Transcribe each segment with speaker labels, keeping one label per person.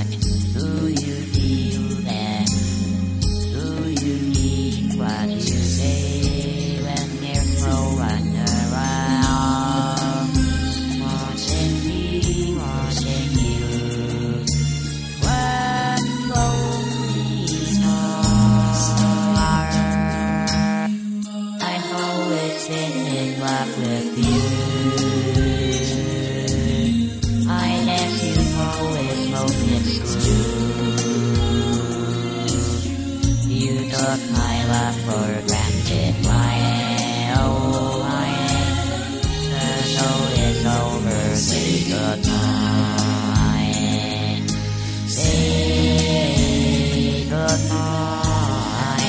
Speaker 1: what do you feel then? Do you mean what you say when there's no one around? Watching me, watching you, one lonely star. I've always been in love with you. I guess you always hope it's true. You took my love for granted, my the show is over, say goodbye. Say goodbye.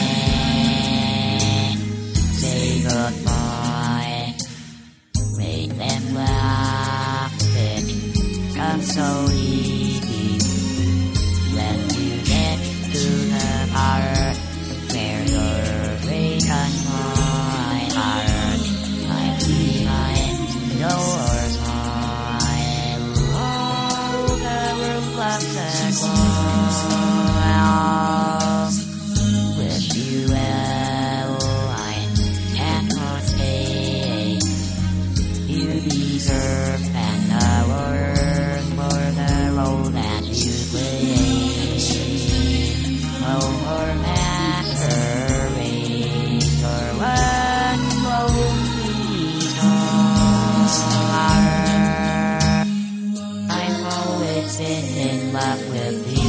Speaker 1: Say goodbye. Make them laugh, it comes so easy when you get to the part where you're breaking my heart. I behind your smile, all the world loves the clown. Wish you well, I cannot stay. You deserve an award for the role that you play. Oh, for masquerade, for one lonely star. I've always been in love with you.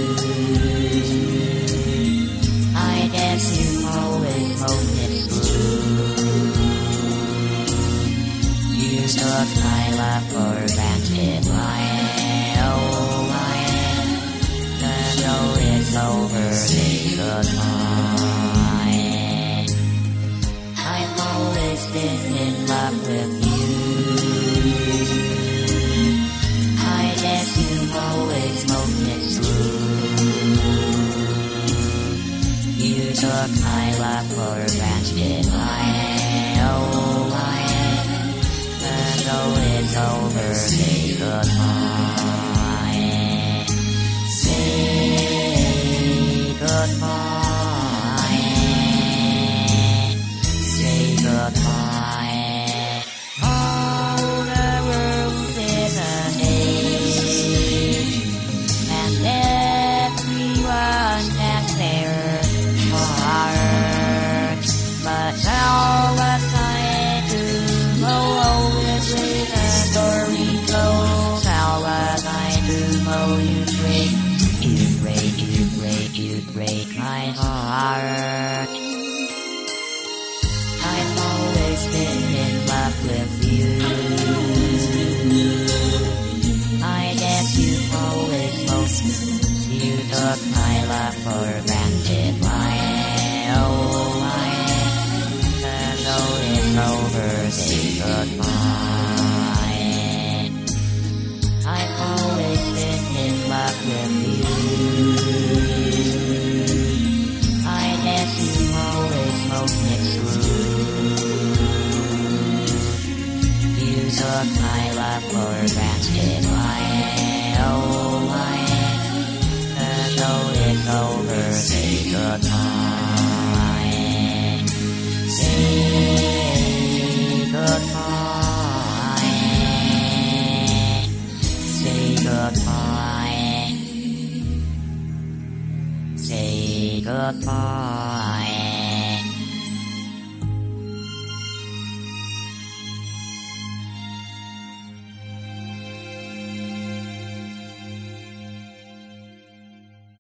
Speaker 1: I guess you always hope it's true. You took my love for granted, the show is over, say goodbye. I've always been in love with you. I guess you always hope it's true. You took my love for granted, the show is over, say goodbye. Say goodbye. Say goodbye. All the world is a stage, and everyone has their heart. But all the time to know always with the story goes. How was I to know you break my heart. I've always been in love with you. I guess you always hoped you took my love for granted, the show is over, say goodbye. I've always been in love with you. I guess you always hope it's true. You took my love for granted, the show is over, say goodbye. Say goodbye. Say goodbye. Say goodbye.